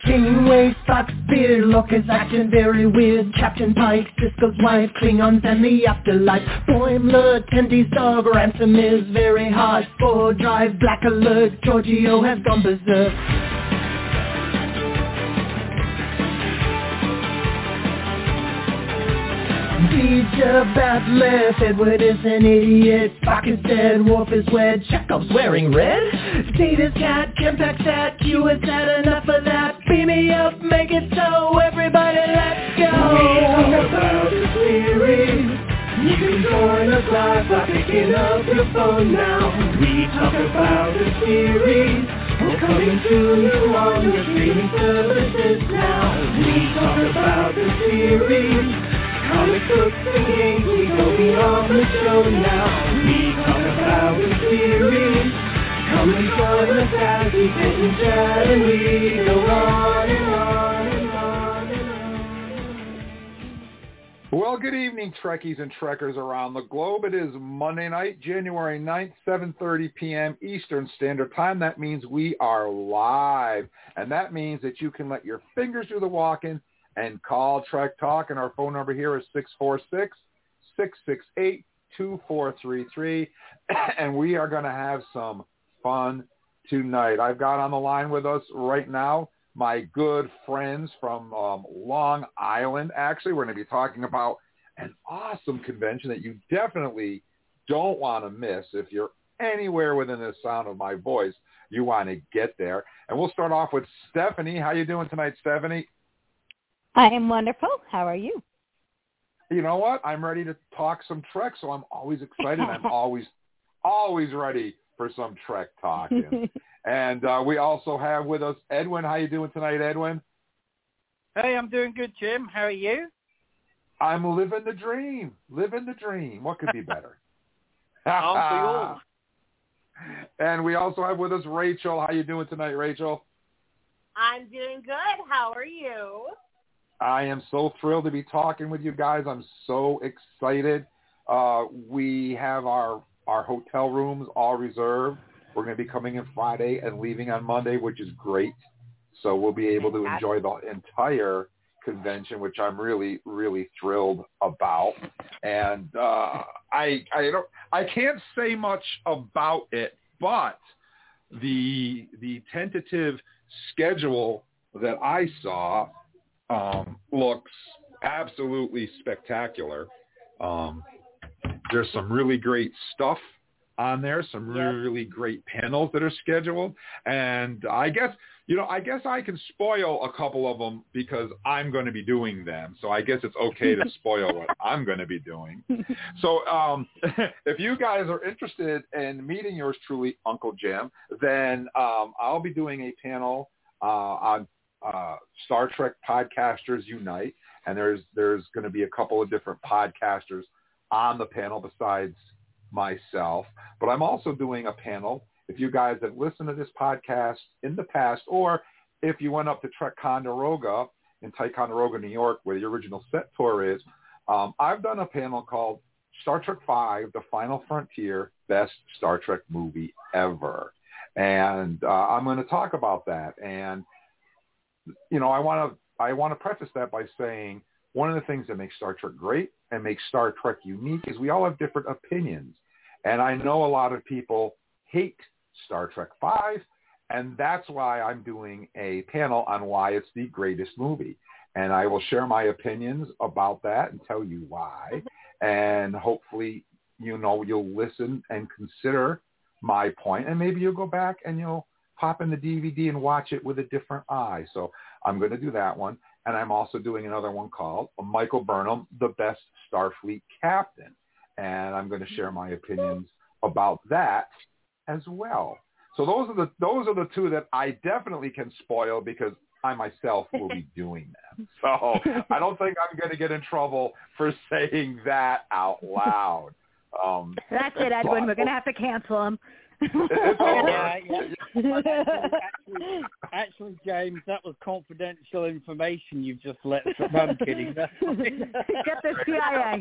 Kingway, Spock, Spear, Locke is acting very weird. Captain Pike, Sisko's wife, Klingons and the afterlife. Boimler, Tendy's dog, Ransom is very hard. Spore Drive, Black Alert, Giorgio has gone berserk. Teacher Batleth, Edward is an idiot. Spock is dead, Worf is wed, Chekhov's wearing red. Data's cat, Kempak's at, Q has had enough of that. Beam me up, make it so, everybody let's go. We talk about the series. You can join us live by picking up your phone now. We talk about the series. We're coming to you on your streaming services now. We talk about the series. Comic books and games, we go beyond the show now. We talk about the series. Come and join us as we sit and chat and we go on and on and on and on. Well, good evening, Trekkies and Trekkers around the globe. It is Monday night, January 9th, 7:30 p.m. Eastern Standard Time. That means we are live, and that means that you can let your fingers do the walking and call Trek Talk, and our phone number here is 646-668-2433, and we are going to have some fun tonight. I've got on the line with us right now my good friends from Long Island. Actually, we're going to be talking about an awesome convention that you definitely don't want to miss. If you're anywhere within the sound of my voice, you want to get there. And we'll start off with Stephanie. How you doing tonight, Stephanie? I am wonderful. How are you? You know what? I'm ready to talk some Trek, so I'm always excited. I'm always ready for some Trek talking. And we also have with us Edwin. How you doing tonight, Edwin? Hey, I'm doing good, Jim. How are you? I'm living the dream. Living the dream. What could be better? Aren't we all? And we also have with us Rachel. How you doing tonight, Rachel? I'm doing good. How are you? I am so thrilled to be talking with you guys. I'm so excited. We have our hotel rooms all reserved. We're going to be coming in Friday and leaving on Monday, which is great. So we'll be able to enjoy the entire convention, which I'm really, really thrilled about. And I can't say much about it, but the tentative schedule that I saw looks absolutely spectacular. There's some really great stuff on there, some really great panels that are scheduled. And I guess I can spoil a couple of them because I'm going to be doing them. So I guess it's okay to spoil what I'm going to be doing. So if you guys are interested in meeting yours truly, Uncle Jim, then I'll be doing a panel on Star Trek Podcasters Unite, and there's going to be a couple of different podcasters on the panel besides myself. But I'm also doing a panel. If you guys have listened to this podcast in the past, or if you went up to Trek Ticonderoga in Ticonderoga, New York, where the original set tour is, I've done a panel called Star Trek V, The Final Frontier, Best Star Trek Movie Ever. And I'm going to talk about that. And you know, I want to preface that by saying one of the things that makes Star Trek great and makes Star Trek unique is we all have different opinions. And I know a lot of people hate Star Trek V, and that's why I'm doing a panel on why it's the greatest movie. And I will share my opinions about that and tell you why. And hopefully, you'll listen and consider my point, and maybe you'll go back and you'll pop in the DVD and watch it with a different eye. So I'm going to do that one. And I'm also doing another one called Michael Burnham, the Best Starfleet Captain. And I'm going to share my opinions about that as well. So those are the two that I definitely can spoil because I myself will be doing them. So I don't think I'm going to get in trouble for saying that out loud. That's it, Edwin. We're going to have to cancel him. Actually, James, that was confidential information you've just let. No, I'm kidding. Get the CIA.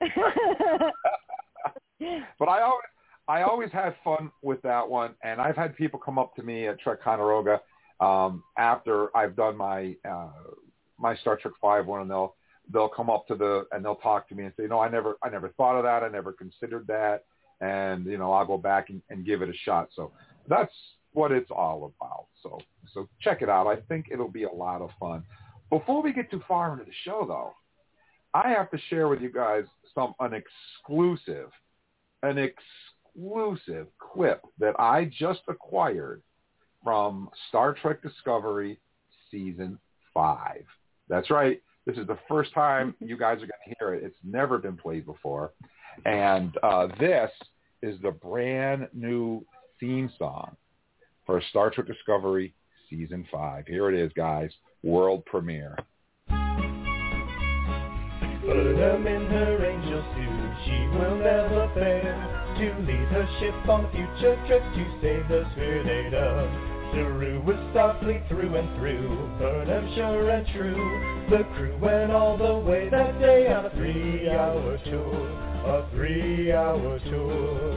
But I always had fun with that one, and I've had people come up to me at Trek Ticonderoga after I've done my my Star Trek V one, and they'll come up and they'll talk to me and say, no, I never thought of that. I never considered that. And, I'll go back and give it a shot. So that's what it's all about. So check it out. I think it'll be a lot of fun. Before we get too far into the show, though, I have to share with you guys an exclusive clip that I just acquired from Star Trek Discovery Season 5. That's right. This is the first time you guys are going to hear it. It's never been played before. And this is the brand new theme song for Star Trek Discovery Season 5. Here it is, guys. World premiere. Burnham in her angel suit, she will never fail to lead her ship on future trips to save the sphere data. Saru was Starfleet through and through, Burnham sure and true. The crew went all the way that day on a 3-hour tour. A 3-hour tour.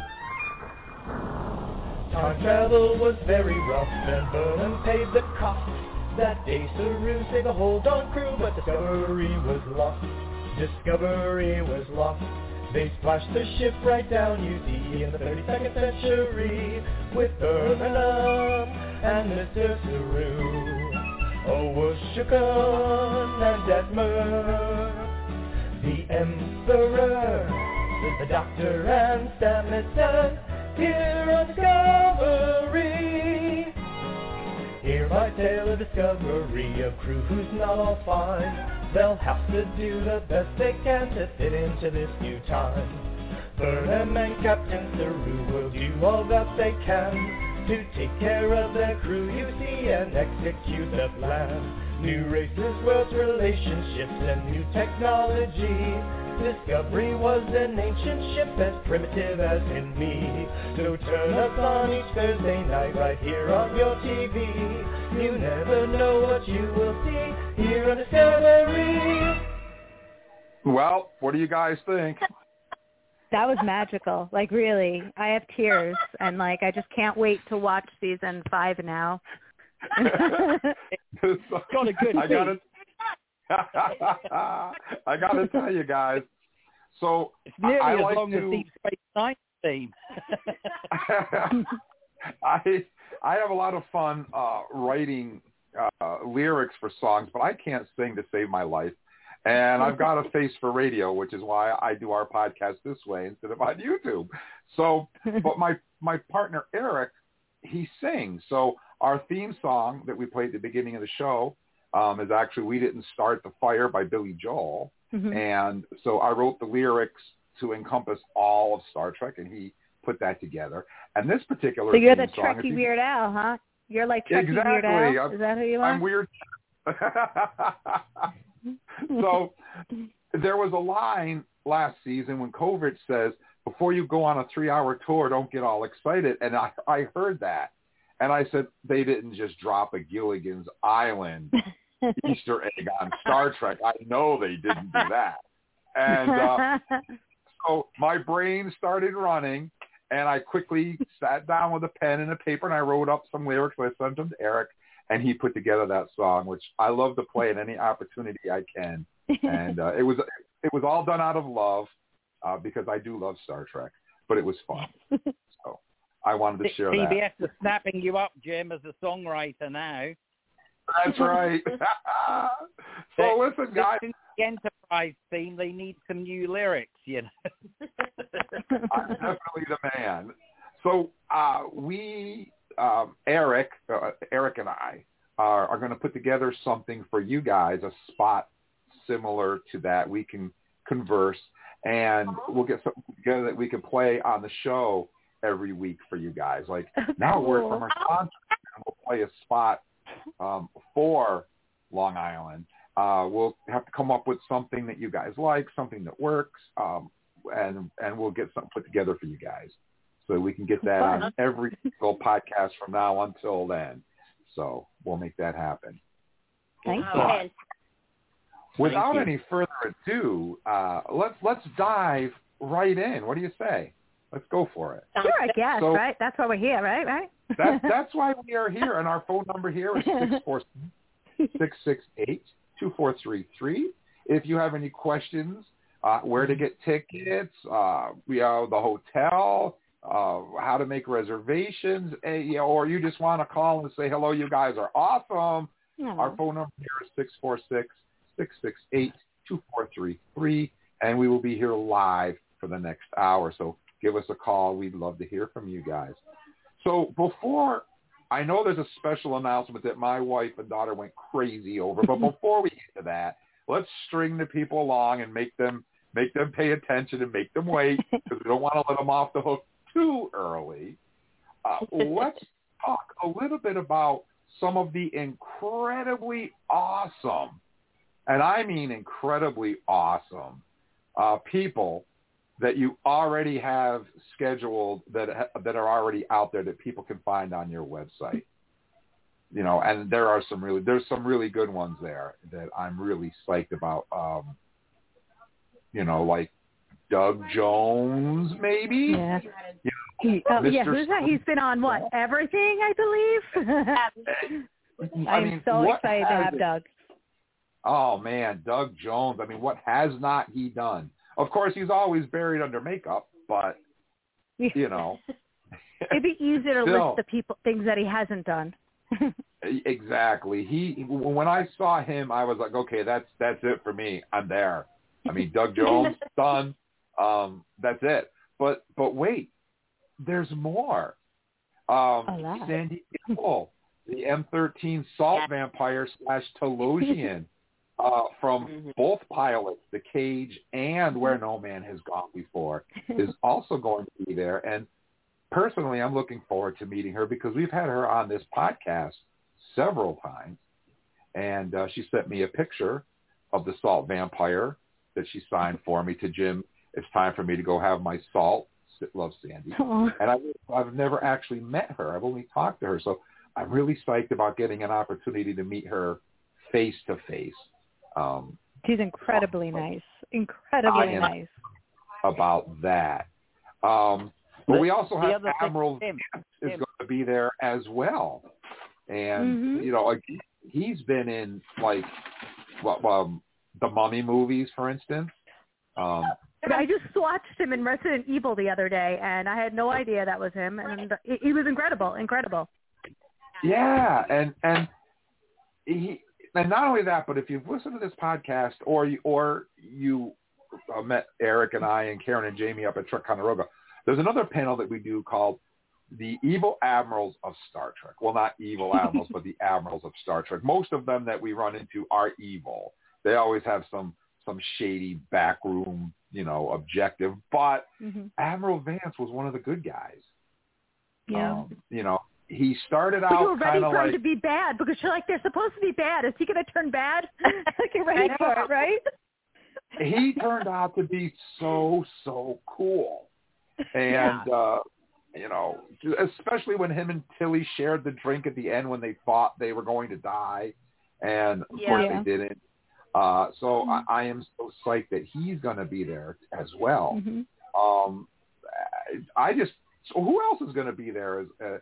Time travel was very rough, and Burnham paid the cost. That day Saru saved the hold on crew, but Discovery was lost. Discovery was lost. They splashed the ship right down, you see, in the 32nd century, with Burnham and Mr. Saru. Oh, Woshukun and Detmer, the Emperor, the Doctor and Stamets, here on Discovery. Hear my tale of discovery, a crew who's not all fine. They'll have to do the best they can to fit into this new time. Burnham and Captain Saru will do all that they can to take care of their crew, you see, and execute the plan. New races, worlds, relationships, and new technology. Discovery was an ancient ship as primitive as in me. So turn us on each Thursday night right here on your TV. You never know what you will see here on Discovery. Well, what do you guys think? That was magical. Like, really, I have tears, and I just can't wait to watch season 5 now. Got a good thing. I gotta tell you guys. So it's nearly I as like long as Deep Space Nine theme. I have a lot of fun writing lyrics for songs, but I can't sing to save my life. And I've got a face for radio, which is why I do our podcast this way instead of on YouTube. So, but my partner Eric, he sings. So our theme song that we played at the beginning of the show is actually "We Didn't Start the Fire" by Billy Joel. Mm-hmm. And so I wrote the lyrics to encompass all of Star Trek, and he put that together. And this particular so you're theme the Trekkie Weird Al, huh? You're like Trekkie exactly. Weird Al? Is that who you are? I'm weird. So there was a line last season when Kovacs says, before you go on a 3-hour tour, don't get all excited. And I heard that. And I said, they didn't just drop a Gilligan's Island Easter egg on Star Trek. I know they didn't do that. And so my brain started running, and I quickly sat down with a pen and a paper, and I wrote up some lyrics. I sent them to Eric, and he put together that song, which I love to play at any opportunity I can. And it was all done out of love because I do love Star Trek, but it was fun. So I wanted to share that. PBS is snapping you up, Jim, as a songwriter now. That's right. So listen, guys. The Enterprise theme, they need some new lyrics, you know. I'm definitely the man. So Eric and I are going to put together something for you guys, a spot similar to that. We can converse, and we'll get something together that we can play on the show every week for you guys. Like now, we're from our sponsor, and we'll play a spot for Long Island. We'll have to come up with something that you guys like, something that works, and we'll get something put together for you guys so we can get that on every single podcast from now until then. So we'll make that happen. Thank you. Without any further ado, let's dive right in. What do you say? Let's go for it. Sure, I guess, right? That's why we're here, right? That's why we are here, and our phone number here is 646-668-2433. If you have any questions, where to get tickets, the hotel, how to make reservations, or you just want to call and say, hello, you guys are awesome. Aww. Our phone number here is 646-668-2433, and we will be here live for the next hour. So give us a call. We'd love to hear from you guys. So before, I know there's a special announcement that my wife and daughter went crazy over, but before we get to that, let's string the people along and make them pay attention and make them wait, because we don't want to let them off the hook too early. Let's talk a little bit about some of the incredibly awesome, and I mean incredibly awesome, people that you already have scheduled that are already out there that people can find on your website. And there's some really good ones there that I'm really psyched about. Like Doug Jones, maybe. Yeah. Who's that? He's been on what? Everything, I believe. I'm so excited to have Doug. Oh man, Doug Jones. I mean, what has not he done? Of course, he's always buried under makeup, but It'd be easier to list the things that he hasn't done. Exactly. When I saw him, I was like, okay, that's it for me. I'm there. I mean, Doug Jones, done. That's it. But wait, there's more. Sandy Gimbel, the M13 Salt Vampire / Telosian, from both pilots, The Cage and Where No Man Has Gone Before, is also going to be there. And personally, I'm looking forward to meeting her because we've had her on this podcast several times. And she sent me a picture of the Salt Vampire that she signed for me to Jim. It's time for me to go have my salt. Love, Sandy. Aww. And I've never actually met her. I've only talked to her. So I'm really psyched about getting an opportunity to meet her face to face. She's incredibly nice. Incredibly nice. About that. But we also have Admiral Vance is going to be there as well. And, he's been in, like, the Mummy movies, for instance. I just watched him in Resident Evil the other day, and I had no idea that was him. And he was incredible. Yeah, and not only that, but if you've listened to this podcast or you met Eric and I and Karen and Jamie up at Ticonderoga, there's another panel that we do called The Evil Admirals of Star Trek. Well, not evil admirals, but the admirals of Star Trek. Most of them that we run into are evil. They always have some shady backroom, objective. But Admiral Vance was one of the good guys. Yeah. He started out you were ready for him to be bad because you're like, they're supposed to be bad. Is he going to turn bad? Get ready for it, right? He turned out to be so cool. And, especially when him and Tilly shared the drink at the end when they thought they were going to die. And, of course, they didn't. So I am so psyched that he's going to be there as well. So who else is going to be there?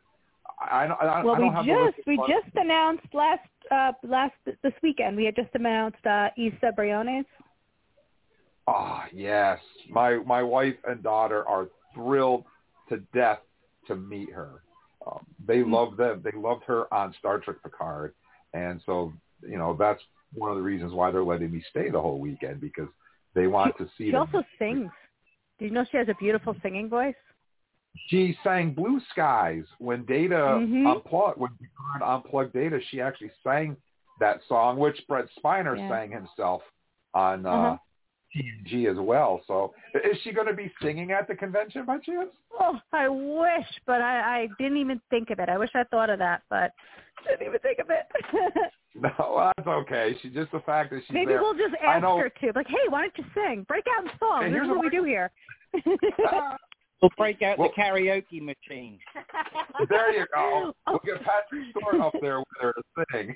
We just announced this weekend. We had just announced Issa Briones. Oh yes, my wife and daughter are thrilled to death to meet her. They love them. They loved her on Star Trek Picard, and so that's one of the reasons why they're letting me stay the whole weekend because they want to see. She also sings. Do you know she has a beautiful singing voice? She sang Blue Skies when Data unplugged. When Picard unplugged Data, she actually sang that song, which Brett Spiner sang himself on TNG as well. So is she going to be singing at the convention by chance? Oh, I wish, but I didn't even think of it. I wish I thought of that, but didn't even think of it. No, that's okay. She just the fact that she's Maybe there. We'll just ask her to, like, hey, why don't you sing? Break out in song. This is what we do here. We'll break out the karaoke machine. There you go. We'll get Patrick Stewart up there with her to sing.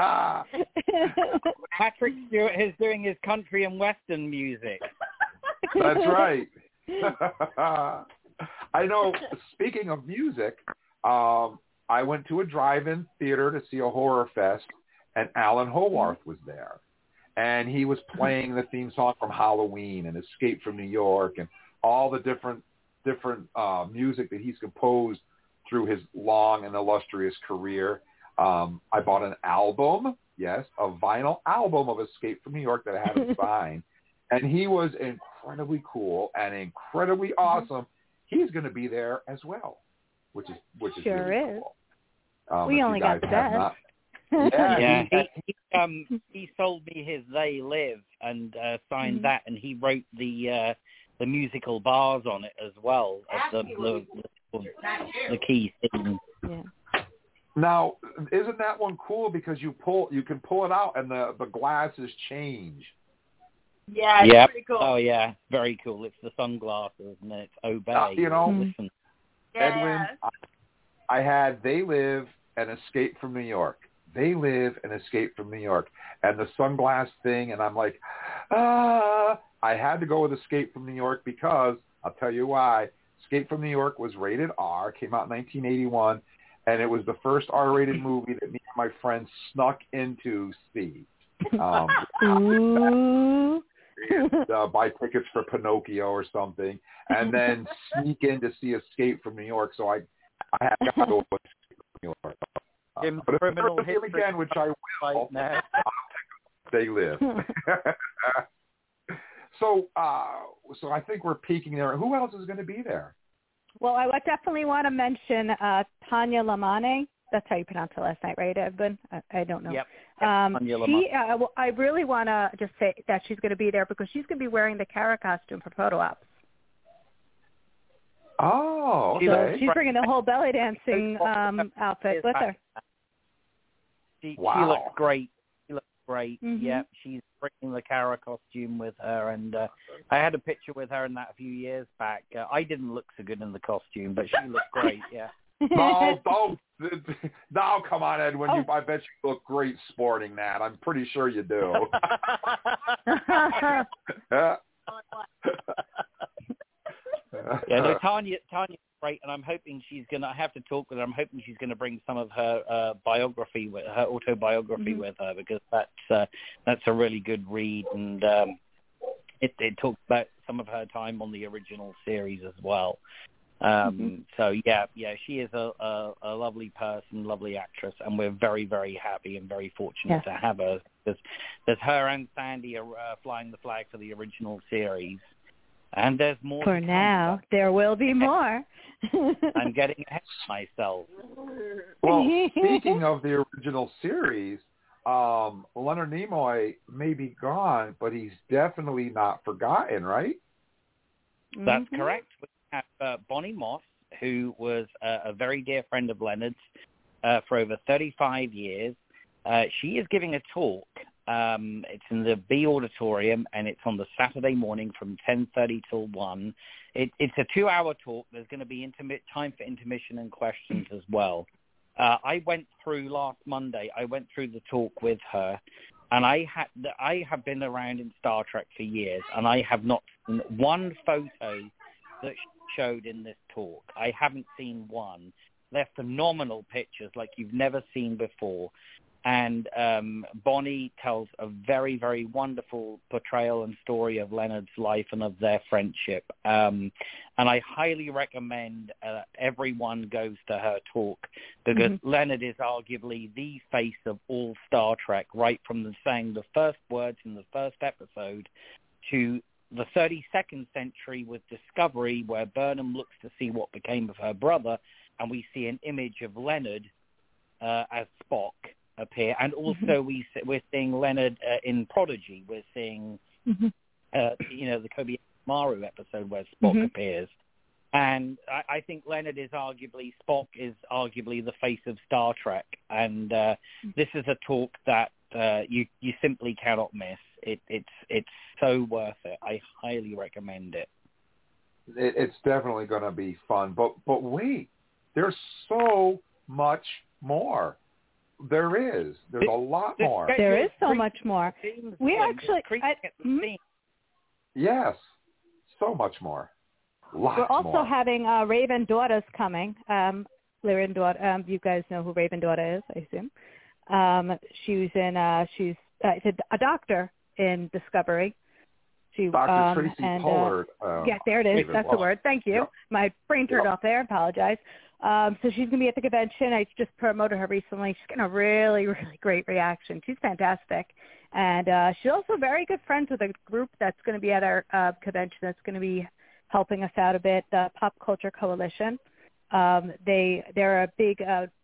Patrick Stewart is doing his country and western music. That's right. I know, speaking of music, I went to a drive-in theater to see a horror fest, and Alan Howarth was there. And he was playing the theme song from Halloween and Escape from New York and all the different music that he's composed through his long and illustrious career. I bought an album, yes, a vinyl album of Escape from New York that I had him sign. And he was incredibly cool and incredibly awesome. He's going to be there as well, which is sure really is. cool. We only got the best. Yeah, he sold me his They Live and signed that, and he wrote the musical bars on it as well as the key thing. Yeah. Now, isn't that one cool because you can pull it out and the glasses change? Yeah, it's pretty cool. Oh yeah, very cool. It's the sunglasses and it's Obey. Edwin, Yeah. I had They Live and Escape from New York. They Live and Escape from New York. And the sunglass thing, and I'm like, I had to go with Escape from New York because, I'll tell you why, Escape from New York was rated R, came out in 1981, and it was the first R-rated movie that me and my friends snuck into see. Buy tickets for Pinocchio or something, and then sneak in to see Escape from New York. So I had to go with Escape from New York. But if I see him again, which I will, They Live. So I think we're peaking there. Who else is going to be there? Well, I would definitely want to mention Tanya Lamane. That's how you pronounce her last night, right, Edwin? I don't know. Yep. I really want to just say that she's going to be there because she's going to be wearing the Kara costume for photo ops. Oh, okay. So she's bringing the whole belly dancing outfit with her. She looks great. Mm-hmm. Yeah, she's bringing the Kara costume with her, and I had a picture with her in that a few years back. I didn't look so good in the costume, but she looked great. Yeah. No, come on, Edwin. I bet you look great sporting that. I'm pretty sure you do. Yeah, no, Tanya's great, and I'm hoping I have to talk with her. I'm hoping she's going to bring some of her autobiography with her, because that's a really good read, and it talks about some of her time on the original series as well. So yeah, she is a lovely person, lovely actress, and we're very, very happy and very fortunate to have her. There's her and Sandy are flying the flag for the original series. And there's more. For now, there will be more. I'm getting ahead of myself. Well, speaking of the original series, Leonard Nimoy may be gone, but he's definitely not forgotten, right? That's correct. We have Bonnie Moss, who was a very dear friend of Leonard's for over 35 years. She is giving a talk. It's in the B Auditorium, and it's on the Saturday morning from 10:30 till 1. It's a 2-hour talk. There's going to be time for intermission and questions as well. I went through last Monday. I went through the talk with her, and I have been around in Star Trek for years, and I have not seen one photo that she showed in this talk. I haven't seen one. They're phenomenal pictures like you've never seen before. And Bonnie tells a very, very wonderful portrayal and story of Leonard's life and of their friendship. And I highly recommend everyone goes to her talk, because Leonard is arguably the face of all Star Trek, right from saying the first words in the first episode to the 32nd century with Discovery, where Burnham looks to see what became of her brother, and we see an image of Leonard as Spock appear, and also we're seeing Leonard in Prodigy. We're seeing the Kobayashi Maru episode where Spock appears, and I think Spock is arguably the face of Star Trek, and this is a talk that you simply cannot miss. It's so worth it. I highly recommend it. It's definitely going to be fun, but wait, there's so much more. There's a lot more. There is so much more. We actually, yes, so much more. Lots we're also more. having Raven Daughters coming. You guys know who Raven Daughter is, I assume. She's a doctor in Discovery. Dr. Tracy Pollard. Yeah, there it is. That's the word. Thank you. Yep. My brain turned off there. I apologize. So she's going to be at the convention. I just promoted her recently. She's getting a really, really great reaction. She's fantastic. And she's also very good friends with a group that's going to be at our convention that's going to be helping us out a bit, the Pop Culture Coalition. They're a big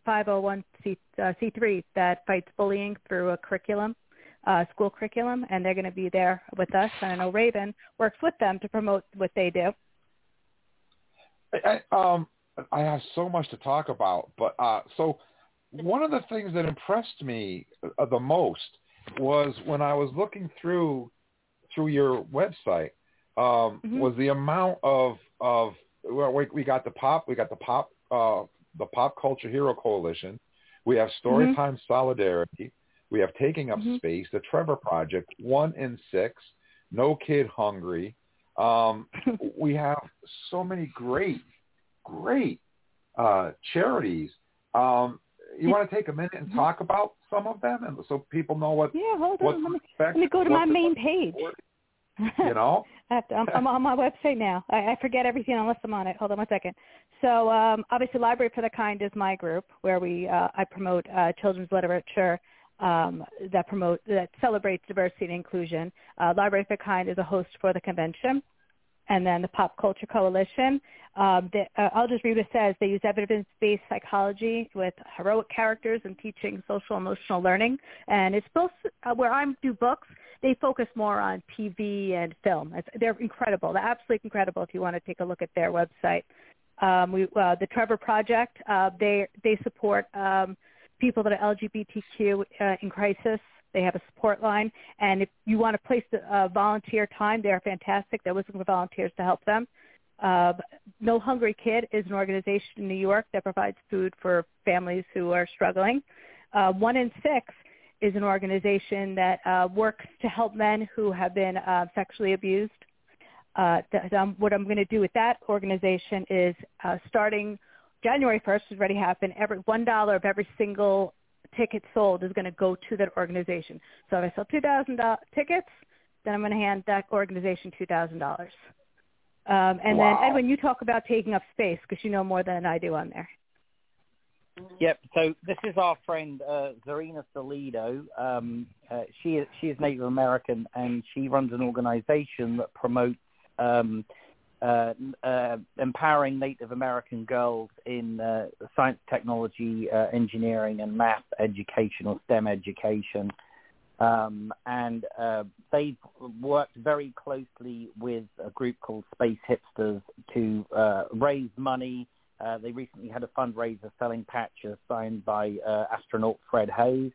501c3 that fights bullying through a curriculum, school curriculum, and they're going to be there with us. And I know Raven works with them to promote what they do. I have so much to talk about, but so one of the things that impressed me the most was when I was looking through your website was the amount of we got the Pop Culture Hero Coalition, we have Storytime Solidarity, we have Taking Up Space, the Trevor Project, 1 in 6, No Kid Hungry. We have so many great charities. You want to take a minute and talk about some of them, and so people know what? Yeah, hold on. Let me go to my main page. You know, I'm on my website now. I forget everything unless I'm on it. Hold on 1 second. So obviously, Library for the Kind is my group where I promote children's literature that celebrates diversity and inclusion. Library for the Kind is a host for the convention. And then the Pop Culture Coalition, I'll just read what it says. They use evidence-based psychology with heroic characters and teaching social emotional learning. And it's supposed to, where I do books, they focus more on TV and film. They're incredible. They're absolutely incredible if you want to take a look at their website. The Trevor Project, they support people that are LGBTQ in crisis. They have a support line, and if you want to place volunteer time, they're fantastic. They're looking for volunteers to help them. No Hungry Kid is an organization in New York that provides food for families who are struggling. 1 in 6 is an organization that works to help men who have been sexually abused. What I'm going to do with that organization is starting January 1st, has already happened, $1 of every single ticket sold is going to go to that organization. So if I sell 2,000 tickets, then I'm going to hand that organization $2,000. And then, Edwin, you talk about taking up space because you know more than I do on there. Yep. So this is our friend Zarina Salido. She is Native American, and she runs an organization that promotes empowering Native American girls in science, technology, engineering, and math education, or STEM education. And they've worked very closely with a group called Space Hipsters to raise money. They recently had a fundraiser selling patches signed by astronaut Fred Hayes.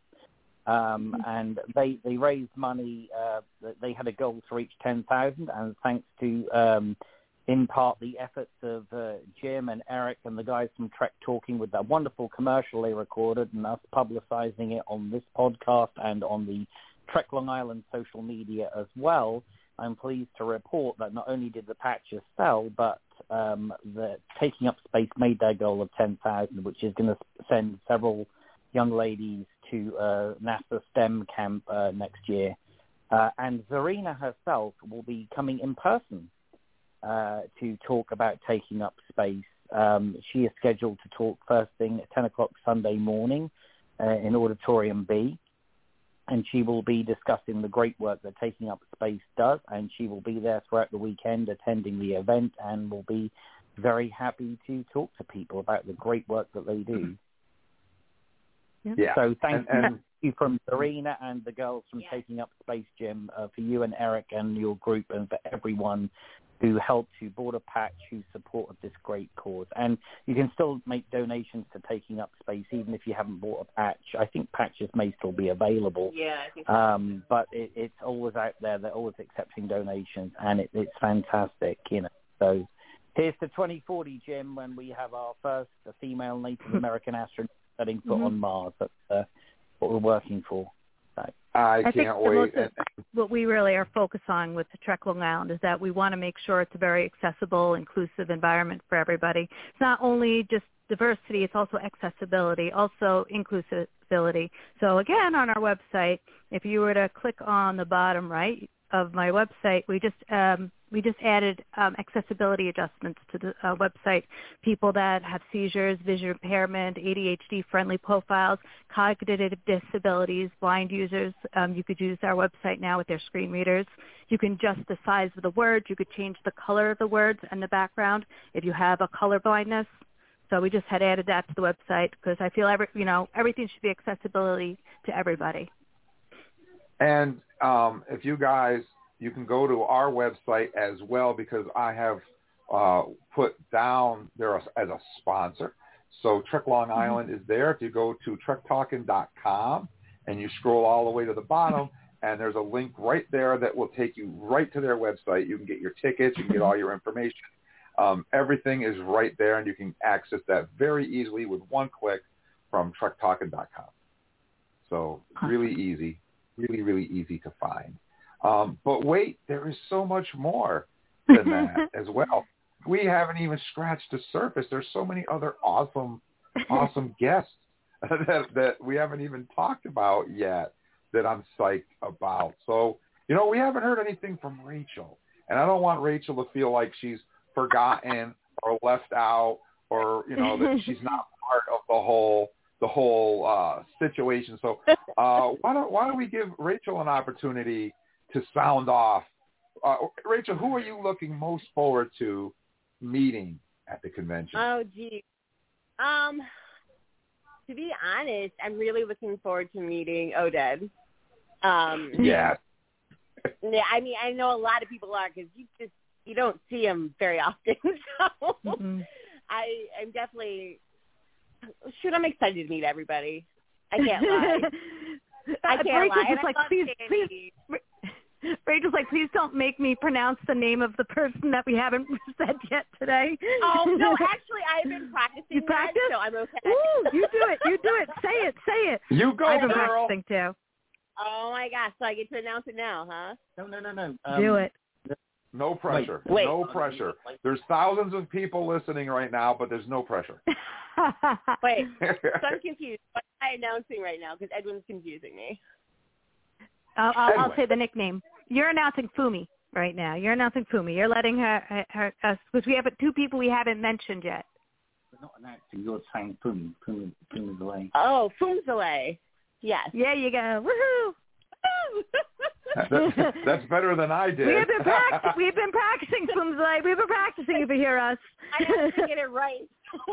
And they raised money. They had a goal to reach 10,000, and thanks to in part the efforts of Jim and Eric and the guys from Trek Talking with that wonderful commercial they recorded, and us publicizing it on this podcast and on the Trek Long Island social media as well, I'm pleased to report that not only did the patches sell, but the Taking Up Space made their goal of 10,000, which is going to send several young ladies to NASA STEM camp next year. And Zarina herself will be coming in person to talk about taking up space. She is scheduled to talk first thing at 10 o'clock Sunday morning in Auditorium B, and she will be discussing the great work that Taking Up Space does, and she will be there throughout the weekend attending the event and will be very happy to talk to people about the great work that they do. Yeah. So thank you from Zarina and the girls from Taking Up Space, Jim, for you and Eric and your group, and for everyone who helped to board a patch, who supported this great cause. And you can still make donations to Taking Up Space, even if you haven't bought a patch. I think patches may still be available. Yeah, I think so. But it's always out there. They're always accepting donations, and it's fantastic, you know. So here's to 2040, Jim, when we have our first female Native American astronaut setting foot on Mars. That's what we're working for. So. I can't wait. What we really are focused on with the Trek Long Island is that we want to make sure it's a very accessible, inclusive environment for everybody. It's not only just diversity, it's also accessibility, also inclusivity. So again, on our website, if you were to click on the bottom right of my website, we just added accessibility adjustments to the website. People that have seizures, vision impairment, ADHD-friendly profiles, cognitive disabilities, blind users. You could use our website now with their screen readers. You can adjust the size of the words. You could change the color of the words and the background if you have a color blindness. So we just had added that to the website because I feel everything should be accessibility to everybody. And if you guys, you can go to our website as well because I have put down there as a sponsor. So Trek Long Island is there. If you go to trektalkin.com and you scroll all the way to the bottom, and there's a link right there that will take you right to their website. You can get your tickets. You can get all your information. Everything is right there, and you can access that very easily with one click from trektalkin.com. So really easy, really, really easy to find. But wait, there is so much more than that as well. We haven't even scratched the surface. There's so many other awesome guests that we haven't even talked about yet that I'm psyched about. So, we haven't heard anything from Rachel. And I don't want Rachel to feel like she's forgotten or left out or, that she's not part of the whole situation. So why don't we give Rachel an opportunity to sound off? Rachel, who are you looking most forward to meeting at the convention? Oh, gee. To be honest, I'm really looking forward to meeting Oded. Yeah. Yeah, I mean, I know a lot of people are because you don't see him very often. So I'm definitely, I'm excited to meet everybody. I can't lie. I can't lie. Just like, please, Rachel's like, please don't make me pronounce the name of the person that we haven't said yet today. Oh, no, actually, I've been practicing. You practice? So I'm okay. Ooh, you do it. Say it. You go, I've been girl. practicing too. Oh, my gosh. So I get to announce it now, huh? No. Do it. No pressure. Wait. No pressure. There's thousands of people listening right now, but there's no pressure. Wait. So I'm confused. What am I announcing right now? Because Edwin's confusing me. I'll say the nickname. You're announcing Fumi right now. You're announcing Fumi. You're letting her because we have two people we haven't mentioned yet. We're not announcing. You're saying Fumi. Fumi's away. Oh, Fumi's away. Yes. There you go. Woohoo! That's better than I did. We've been practicing Fumi's away. We've been practicing if you hear us. I have to get it right.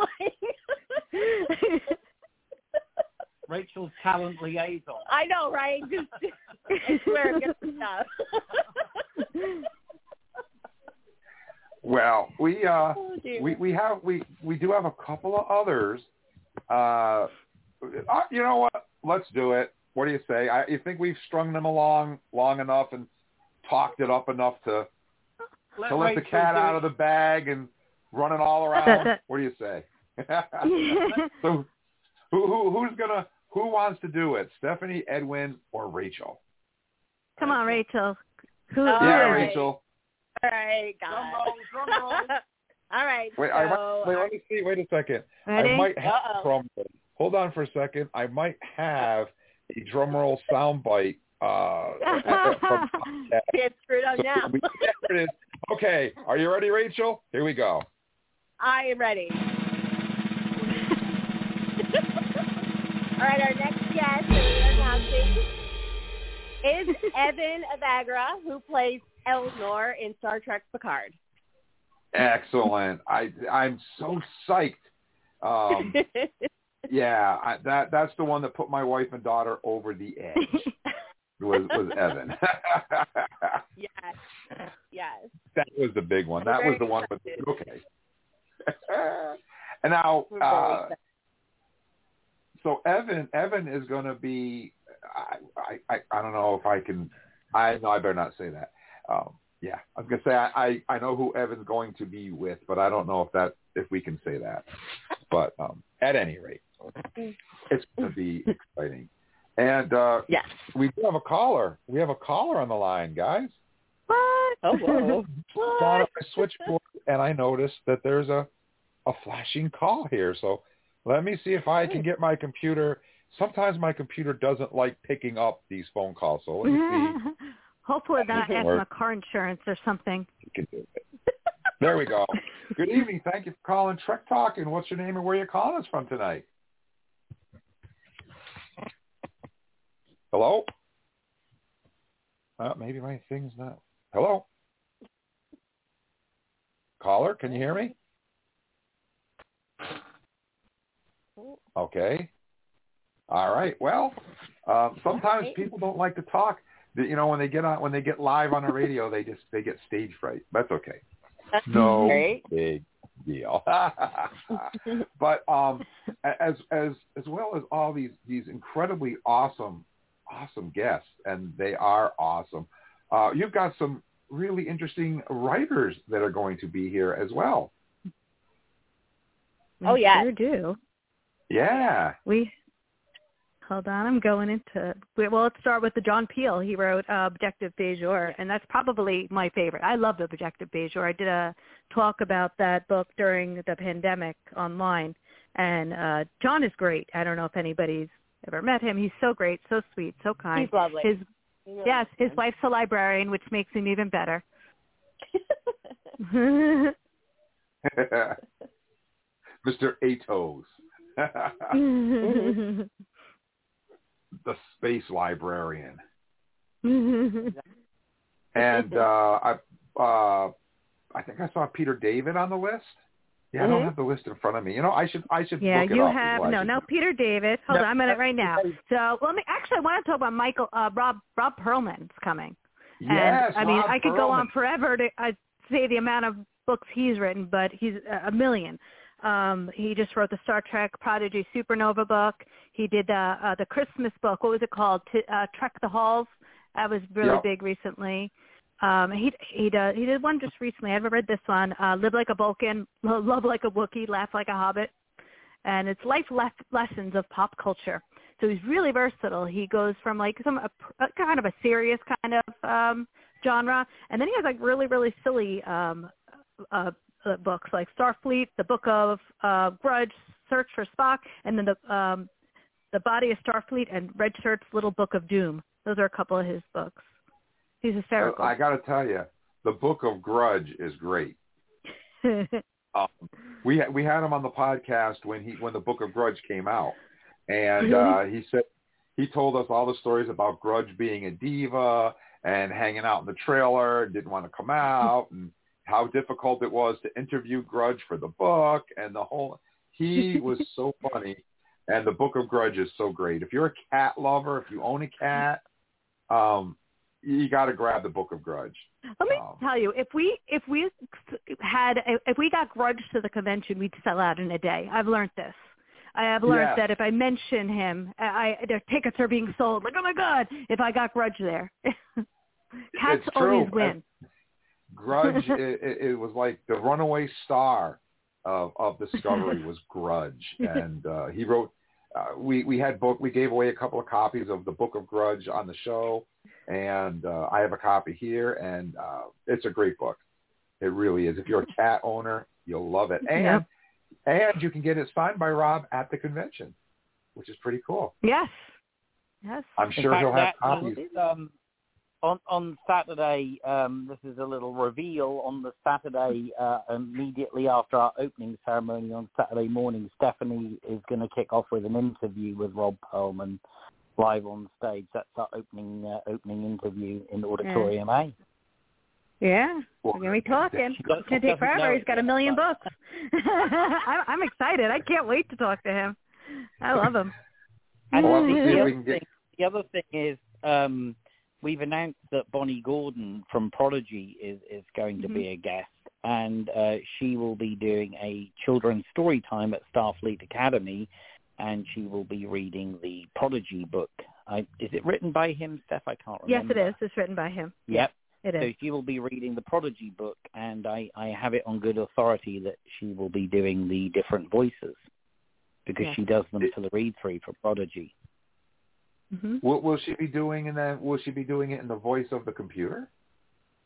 Rachel's talent liaison. I know, right? I swear I'm good stuff. Well, we do have a couple of others. You know what? Let's do it. What do you say? You think we've strung them along long enough and talked it up enough to let the cat out of the bag and run it all around? What do you say? So who wants to do it? Stephanie, Edwin, or Rachel? Come on, Rachel. Rachel. All right, guys. Drum roll. All right. Wait, let me see. Wait a second. Ready? I might have drum roll. Hold on for a second. I might have a drum roll soundbite. Get screwed up now. There it is. Okay, are you ready, Rachel? Here we go. I am ready. All right, our next guest that we're announcing is Evan Evagora, who plays Elnor in Star Trek Picard. Excellent. I'm so psyched. Yeah, that's the one that put my wife and daughter over the edge. was Evan. Yes. That was the big one. That was the one with okay. And now, so Evan is going to be. I don't know if I can. I better not say that. Yeah, I was going to say I know who Evan's going to be with, but I don't know if we can say that. But at any rate, it's going to be exciting. And yes, we do have a caller. We have a caller on the line, guys. What? Oh, whoa. On my switchboard, and I noticed that there's a a flashing call here. So let me see if I can get my computer. Sometimes my computer doesn't like picking up these phone calls. So let me see. Hopefully they're not asking about car insurance or something. You can do it. There we go. Good evening. Thank you for calling Trek Talk. And what's your name and where you're calling us from tonight? Hello? Maybe my thing's not. Hello? Caller, can you hear me? Okay. All right. Well, sometimes people don't like to talk. You know, when they get live on the radio, they get stage fright. That's okay. No big deal. But as well as all these incredibly awesome guests, and they are awesome. You've got some really interesting writers that are going to be here as well. Oh yeah, sure do. Yeah. Hold on, I'm going into. Well, let's start with the John Peel. He wrote Objective Bejor, and that's probably my favorite. I love Objective Bejor. I did a talk about that book during the pandemic online, and John is great. I don't know if anybody's ever met him. He's so great, so sweet, so kind. He's lovely. His wife's a librarian, which makes him even better. Mr. Atos. The space librarian. And I think I saw Peter David on the list. Yeah, I don't have the list in front of me. You know, I should yeah, look it you up. have no Peter David. Hold on, I'm at it right now. So I want to talk about Rob Perlman's coming. Yes, and, I mean, Rob I could Perlman. go on forever to say the amount of books he's written, but he's a million. He just wrote the Star Trek Prodigy Supernova book. He did the Christmas book. What was it called? Trek the Halls. That was really big recently. He did one just recently. I haven't read this one. Live Like a Vulcan, Love Like a Wookiee, Laugh Like a Hobbit. And it's life lessons of pop culture. So he's really versatile. He goes from like kind of a serious kind of genre, and then he has like really, really silly books like Starfleet, the Book of Grudge, Search for Spock, and then the Body of Starfleet and Red Shirt's Little Book of Doom. Those are a couple of his books. He's hysterical. I got to tell you, the Book of Grudge is great. We had him on the podcast when the Book of Grudge came out, and he said he told us all the stories about Grudge being a diva and hanging out in the trailer, didn't want to come out, and how difficult it was to interview Grudge for the book, and the whole. He was so funny, and the Book of Grudge is so great. If you're a cat lover, if you own a cat, you got to grab the Book of Grudge. Let me tell you, if we got Grudge to the convention, we'd sell out in a day. I've learned this. I have learned that if I mention him, their tickets are being sold. Like, oh my God, if I got Grudge there. Cats always win. Grudge, it was like the runaway star of Discovery was Grudge, and he wrote. We gave away a couple of copies of the Book of Grudge on the show, and I have a copy here, and it's a great book. It really is. If you're a cat owner, you'll love it, and you can get it signed by Rob at the convention, which is pretty cool. Yes. I'm sure he'll have copies. On Saturday, this is a little reveal. On the Saturday, immediately after our opening ceremony on Saturday morning, Stephanie is going to kick off with an interview with Rob Perlman live on stage. That's our opening interview in Auditorium A. Yeah, we're going to be talking. It's going to take forever. He's got 1 million books. I'm excited. I can't wait to talk to him. I love him. And the other thing is, we've announced that Bonnie Gordon from Prodigy is going to be a guest, and she will be doing a children's story time at Starfleet Academy, and she will be reading the Prodigy book. Is it written by him, Steph? I can't remember. Yes, it is. It's written by him. Yep. It is. So she will be reading the Prodigy book, and I have it on good authority that she will be doing the different voices because she does them for the read-through for Prodigy. Will she be doing it in the voice of the computer?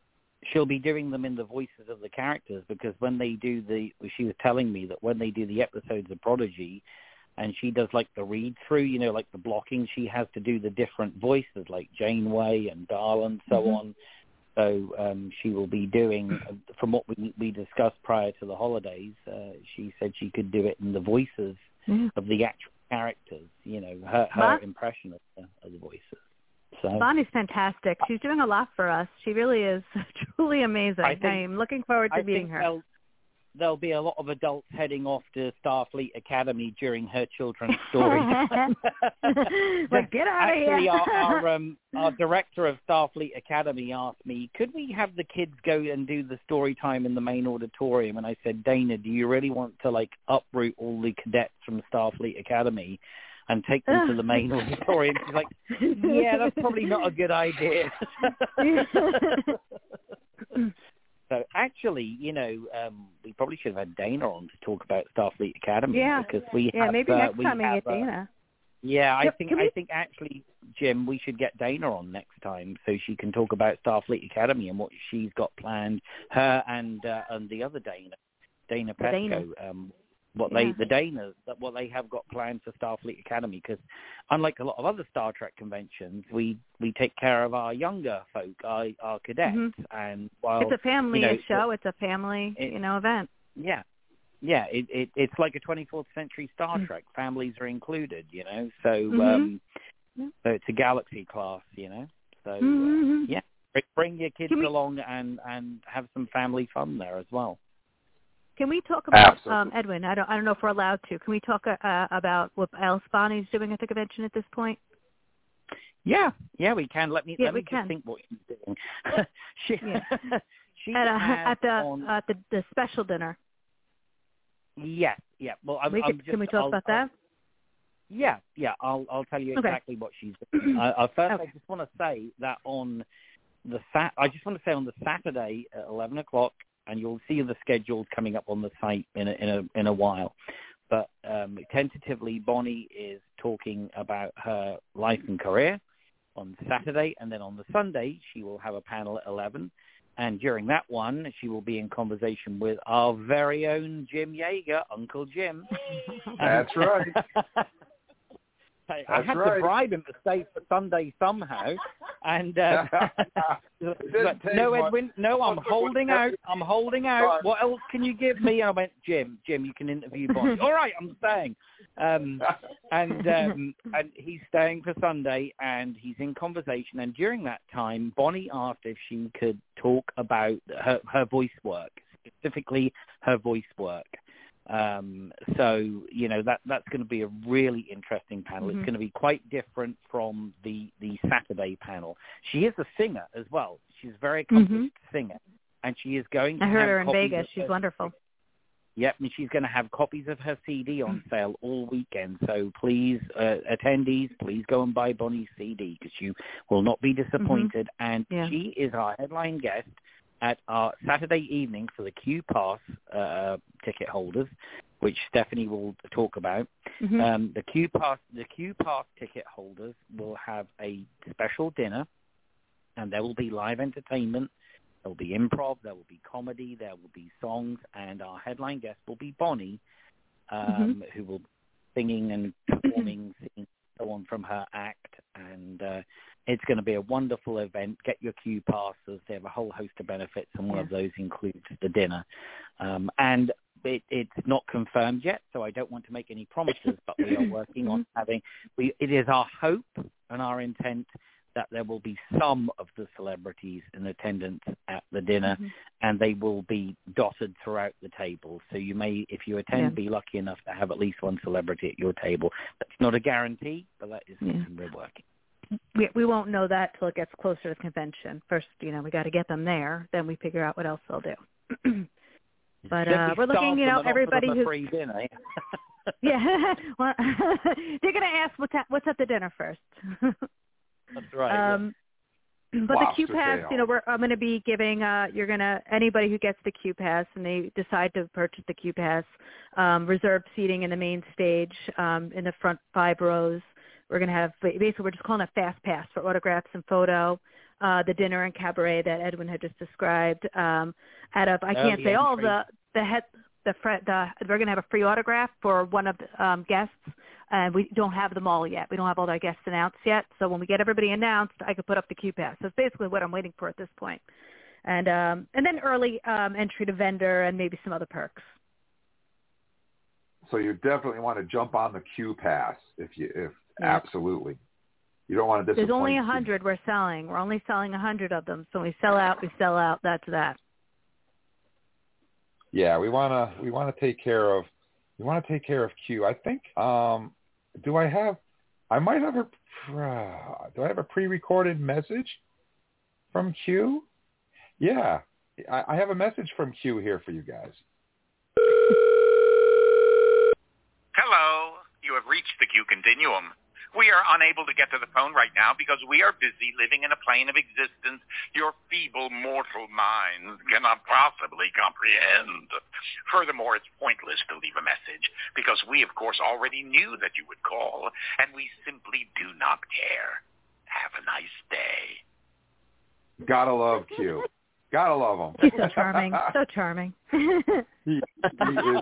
she'll be doing them in the voices of the characters, because when they do she was telling me that when they do the episodes of Prodigy, and she does like the read through, like the blocking, she has to do the different voices like Janeway and Darla and so on. So she will be doing, from what we discussed prior to the holidays, she said she could do it in the voices of the actual characters, her impression of the voices. So Bonnie's fantastic. She's doing a lot for us. She really is truly amazing. I'm looking forward to meeting her. There'll be a lot of adults heading off to Starfleet Academy during her children's story time. Like, get out of here. Actually, our director of Starfleet Academy asked me, could we have the kids go and do the story time in the main auditorium? And I said, Dana, do you really want to, uproot all the cadets from Starfleet Academy and take them to the main auditorium? She's like, yeah, that's probably not a good idea. So actually, we probably should have had Dana on to talk about Starfleet Academy. Yeah, because we have, maybe next time we get Dana. Yeah, I think actually, Jim, we should get Dana on next time so she can talk about Starfleet Academy and what she's got planned. Her and the other Dana Pesco. What they have got planned for Starfleet Academy, because unlike a lot of other Star Trek conventions, we take care of our younger folk, our cadets, and while it's a family show, it's a family event. Yeah, it's like a 24th century Star Trek. Families are included, so so it's a galaxy class, So bring your kids along and have some family fun there as well. Can we talk about, Edwin, I don't know if we're allowed to, can we talk about what else Bonnie's doing at the convention at this point? Yeah, we can. Let me just think what she's doing. She's at the special dinner. Yeah. Well, can we talk about that? Yeah. I'll tell you exactly what she's doing. I just want to say that on the Saturday at 11 o'clock, and you'll see the schedules coming up on the site in a while. But tentatively, Bonnie is talking about her life and career on Saturday, and then on the Sunday, she will have a panel at 11. And during that one, she will be in conversation with our very own Jim Yeager, Uncle Jim. That's right. I had to bribe him to stay for Sunday somehow, and no, Edwin, no, I'm holding out. What else can you give me? And I went, Jim, you can interview Bonnie. All right, I'm staying, and he's staying for Sunday, and he's in conversation. And during that time, Bonnie asked if she could talk about her voice work, specifically her voice work. So that's going to be a really interesting panel. It's going to be quite different from the Saturday panel. She is a singer as well. She's a very accomplished singer, and she is going to I heard her in Vegas. She's wonderful. Yep, and she's going to have copies of her CD on sale all weekend. So please, attendees, please go and buy Bonnie's CD, because you will not be disappointed. And she is our headline guest at our Saturday evening for the Q Pass ticket holders, which Stephanie will talk about. The Q Pass ticket holders will have a special dinner, and there will be live entertainment. There will be improv, there will be comedy, there will be songs, and our headline guest will be Bonnie, who will be singing and performing, singing, so on from her act, and it's going to be a wonderful event. Get your Q passes. They have a whole host of benefits, and one of those includes the dinner. And it's not confirmed yet, so I don't want to make any promises, but we are working on having it is our hope and our intent that there will be some of the celebrities in attendance at the dinner, and they will be dotted throughout the table. So you may, if you attend, be lucky enough to have at least one celebrity at your table. That's not a guarantee, but that is something we're working. We won't know that till it gets closer to the convention. First, we got to get them there. Then we figure out what else they'll do. But we're looking, everybody who's free dinner. Yeah, well, they're going to ask what's at the dinner first. That's right. But the Q Pass, I'm going to be giving. Anybody who gets the Q Pass and they decide to purchase the Q Pass, reserved seating in the main stage in the front 5 rows. We're going to have, basically we're just calling it Fast Pass for autographs and photo. the dinner and cabaret that Edwin had just described. Out of I can't say all we're going to have a free autograph for one of the guests, and we don't have them all yet. We don't have all our guests announced yet. So when we get everybody announced, I could put up the Q Pass. That's basically what I'm waiting for at this point. And then early entry to vendor and maybe some other perks. So you definitely want to jump on the Q Pass absolutely. You don't want to disappoint. There's only 100 we're selling. We're only selling 100 of them. So when we sell out, we sell out. That's that. Yeah, we want to take care of Q. I think do I have a pre-recorded message from Q? Yeah, I have a message from Q here for you guys. Hello, you have reached the Q Continuum. We are unable to get to the phone right now because we are busy living in a plane of existence your feeble mortal minds cannot possibly comprehend. Furthermore, it's pointless to leave a message because we, of course, already knew that you would call, and we simply do not care. Have a nice day. Gotta love Q. Gotta love him. He's so charming. So charming. He is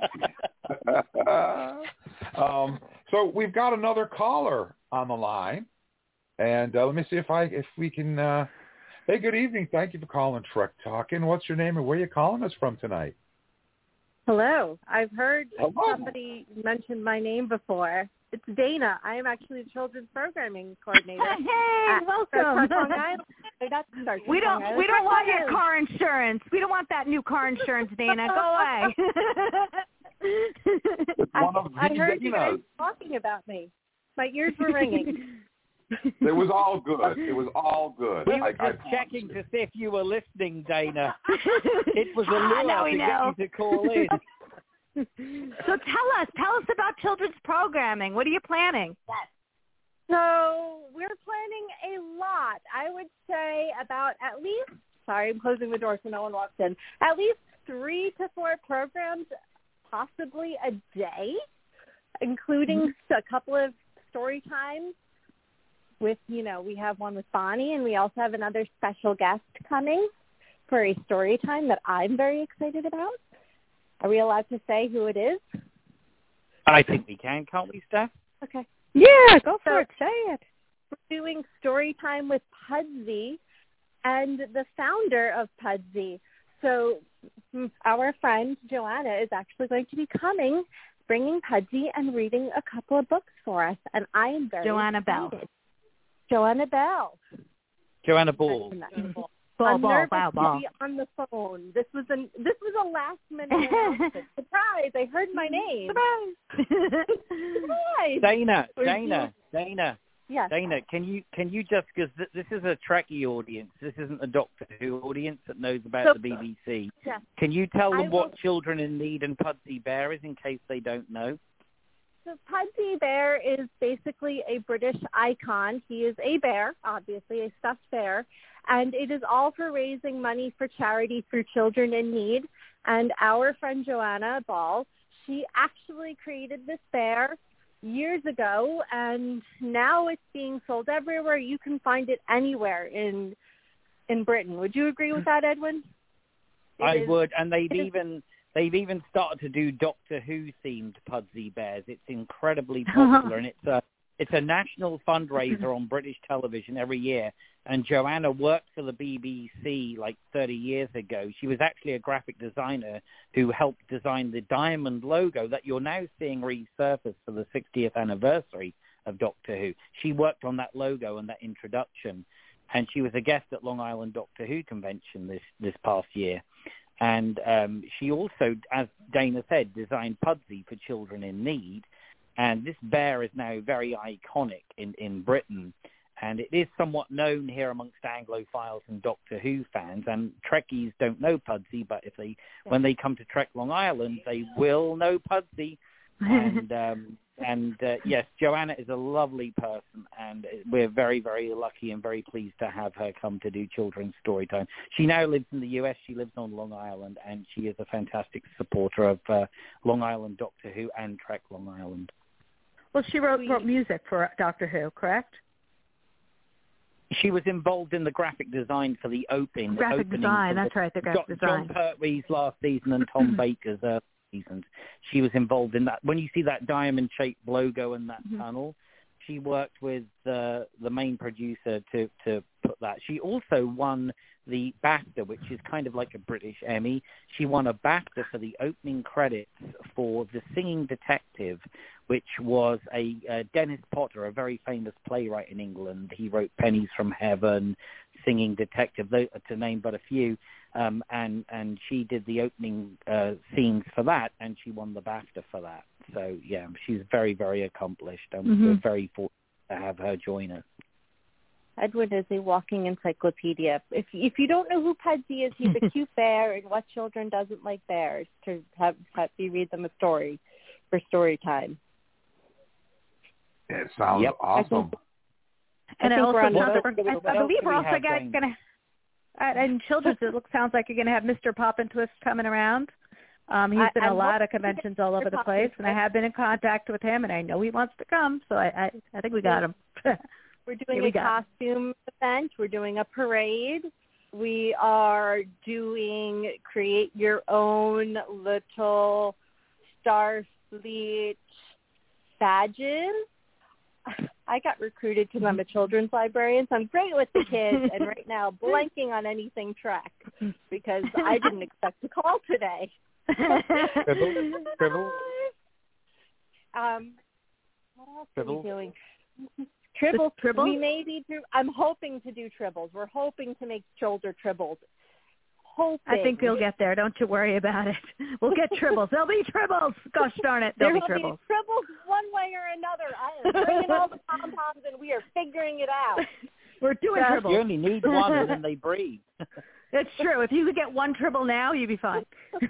awesome. So we've got another caller on the line, and let me see if we can. Hey, good evening. Thank you for calling Trek Talking. What's your name and where are you calling us from tonight? Hello. I've heard somebody mention my name before. It's Dana. I am actually the children's programming coordinator. Hey, welcome. We don't want your car insurance. We don't want that new car insurance, Dana. Go away. I heard you guys talking about me. My ears were ringing. It was all good. It was all good. We were just checking to see if you were listening, Dana. It was a lure to get you to call in. So tell us about children's programming. What are you planning? Yes. So we're planning a lot. I would say about at least, sorry, I'm closing the door so no one walks in, at least 3 to 4 programs, possibly a day, including a couple of story times with, we have one with Bonnie, and we also have another special guest coming for a story time that I'm very excited about. Are we allowed to say who it is? I think we can, can't we, Steph? Okay. Yeah, go for it. Say it. We're doing story time with Pudsey and the founder of Pudsey. So our friend Joanna is actually going to be coming, bringing Pudsey and reading a couple of books for us. And I am very Joanna excited. Bell. Joanna Bell. Joanna Ball. I'm nervous to be on the phone. This was a last minute announcement. Surprise! I heard my name. Surprise! Dana. Yes. Dana, can you just, because this is a Trekkie audience, this isn't a Doctor Who audience that knows about the BBC. Yes. Can you tell them what Children in Need and Pudsey Bear is in case they don't know? So Pudsey Bear is basically a British icon. He is a bear, obviously, a stuffed bear. And it is all for raising money for charity through Children in Need. And our friend Joanna Ball, she actually created this bear years ago, and now it's being sold everywhere. You can find it anywhere in Britain. Would you agree with that, Edwin? I would, and they've even started to do Doctor Who themed Pudsey Bears. It's incredibly popular, and it's a national fundraiser on British television every year. And Joanna worked for the BBC like 30 years ago. She was actually a graphic designer who helped design the diamond logo that you're now seeing resurface for the 60th anniversary of Doctor Who. She worked on that logo and that introduction, and she was a guest at Long Island Doctor Who convention this past year. And she also, as Dana said, designed Pudsey for Children in Need. And this bear is now very iconic in Britain. And it is somewhat known here amongst Anglophiles and Doctor Who fans. And Trekkies don't know Pudsey, but when they come to Trek Long Island, they will know Pudsey. And yes, Joanna is a lovely person, and we're very, very lucky and very pleased to have her come to do children's story time. She now lives in the U.S. She lives on Long Island, and she is a fantastic supporter of Long Island Doctor Who and Trek Long Island. Well, she wrote music for Doctor Who, correct? She was involved in the graphic design for the opening. Graphic design, that's right, the graphic design. John Pertwee's last season and Tom Baker's season. She was involved in that. When you see that diamond-shaped logo and that tunnel, she worked with the main producer to put that. She also won the BAFTA, which is kind of like a British Emmy. She won a BAFTA for the opening credits for The Singing Detective, which was a Dennis Potter, a very famous playwright in England. He wrote Pennies from Heaven, Singing Detective, to name but a few. And she did the opening scenes for that, and she won the BAFTA for that. So, yeah, she's very, very accomplished, and we're very fortunate to have her join us. Edward is a walking encyclopedia. If you don't know who Pudsey is, he's a cute bear, and what children doesn't like bears? To have you read them a story for story time. It sounds awesome. And I believe we're also going to, and children's, sounds like you're going to have Mr. Poppin' Twist coming around. He's been a lot of conventions all over the place, and I have been in contact with him, and I know he wants to come, so I think we got him. We're doing a costume event. We're doing a parade. We are doing create your own little Starfleet badges. I got recruited because I'm a children's librarian, so I'm great with the kids, and right now blanking on anything Trek because I didn't expect to call today. Tribble. What else are we doing? Tribbles. We may be. I'm hoping to do tribbles. We're hoping to make shoulder tribbles. I think we'll get there. Don't you worry about it. We'll get tribbles. There'll be tribbles. Gosh darn it, there'll be tribbles. There will be tribbles one way or another. I am bringing all the pom-poms, and we are figuring it out. We're doing tribbles. You only need one, and then they breathe. It's true. If you could get one tribble now, you'd be fine.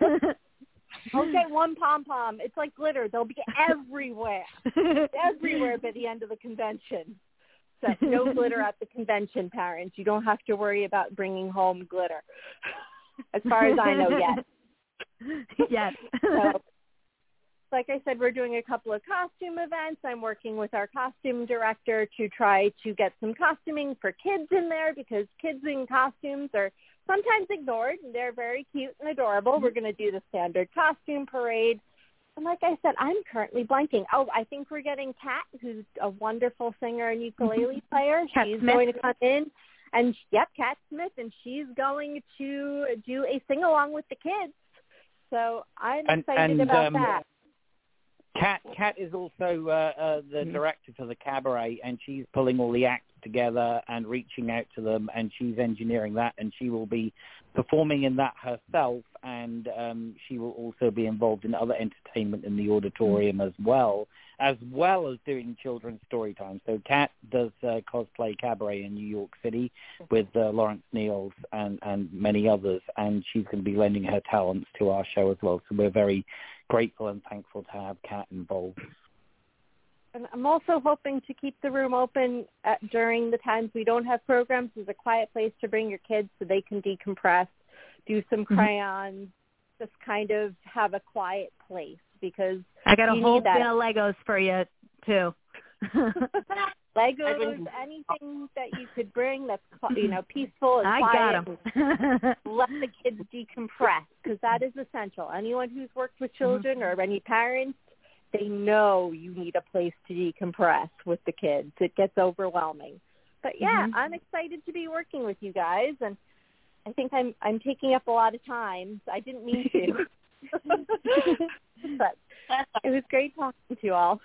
I'll get one pom-pom. It's like glitter. They'll be everywhere. Everywhere by the end of the convention. So no glitter at the convention, parents. You don't have to worry about bringing home glitter. As far as I know yet. Yes. So, like I said, we're doing a couple of costume events. I'm working with our costume director to try to get some costuming for kids in there because kids in costumes are sometimes ignored. They're very cute and adorable. We're going to do the standard costume parade. And like I said, I'm currently blanking. Oh, I think we're getting Kat, who's a wonderful singer and ukulele player. She's going to come in. And, Kat Smith, and she's going to do a sing-along with the kids. So I'm excited about that. Kat is also the director for the cabaret, and she's pulling all the acts together and reaching out to them, and she's engineering that, and she will be performing in that herself, and she will also be involved in other entertainment in the auditorium as well as doing children's story time. So Kat does cosplay cabaret in New York City with Lawrence Neals and many others, and she's going to be lending her talents to our show as well. So we're very grateful and thankful to have Kat involved. And I'm also hoping to keep the room open during the times we don't have programs as a quiet place to bring your kids so they can decompress, do some crayons, just kind of have a quiet place because I got a whole bin of Legos for you, too. Legos, anything that you could bring that's, peaceful and I quiet. got them. Let the kids decompress because that is essential. Anyone who's worked with children or any parents, they know you need a place to decompress with the kids. It gets overwhelming. But, I'm excited to be working with you guys, and I think I'm taking up a lot of time. I didn't mean to. But it was great talking to you all.